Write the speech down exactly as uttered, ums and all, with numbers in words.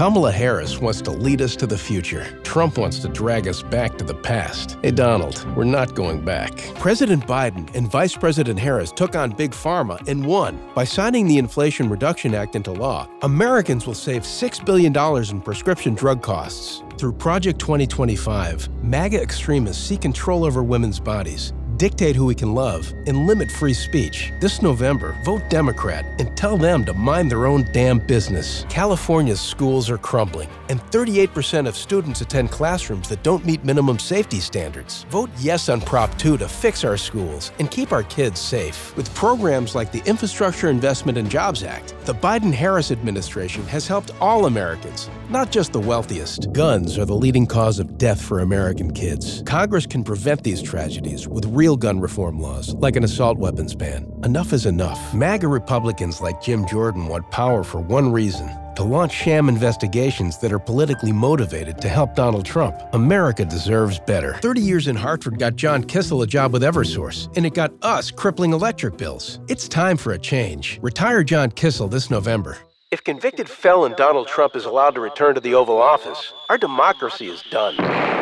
Kamala Harris wants to lead us to the future. Trump wants to drag us back to the past. Hey, Donald, we're not going back. President Biden and Vice President Harris took on Big Pharma and won. By signing the Inflation Reduction Act into law, Americans will save six billion dollars in prescription drug costs. Through Project twenty twenty-five, MAGA extremists seek control over women's bodies, dictate who we can love, and limit free speech. This November, vote Democrat and tell them to mind their own damn business. California's schools are crumbling, and thirty-eight percent of students attend classrooms that don't meet minimum safety standards. Vote yes on Prop two to fix our schools and keep our kids safe. With programs like the Infrastructure Investment and Jobs Act, the Biden-Harris administration has helped all Americans, not just the wealthiest. Guns are the leading cause of death for American kids. Congress can prevent these tragedies with real gun reform laws, like an assault weapons ban. Enough is enough. MAGA Republicans like Jim Jordan want power for one reason: to launch sham investigations that are politically motivated to help Donald Trump. America deserves better. thirty years in Hartford got John Kissel a job with Eversource, and it got us crippling electric bills. It's time for a change. Retire John Kissel this November. If convicted felon Donald Trump is allowed to return to the Oval Office, our democracy is done.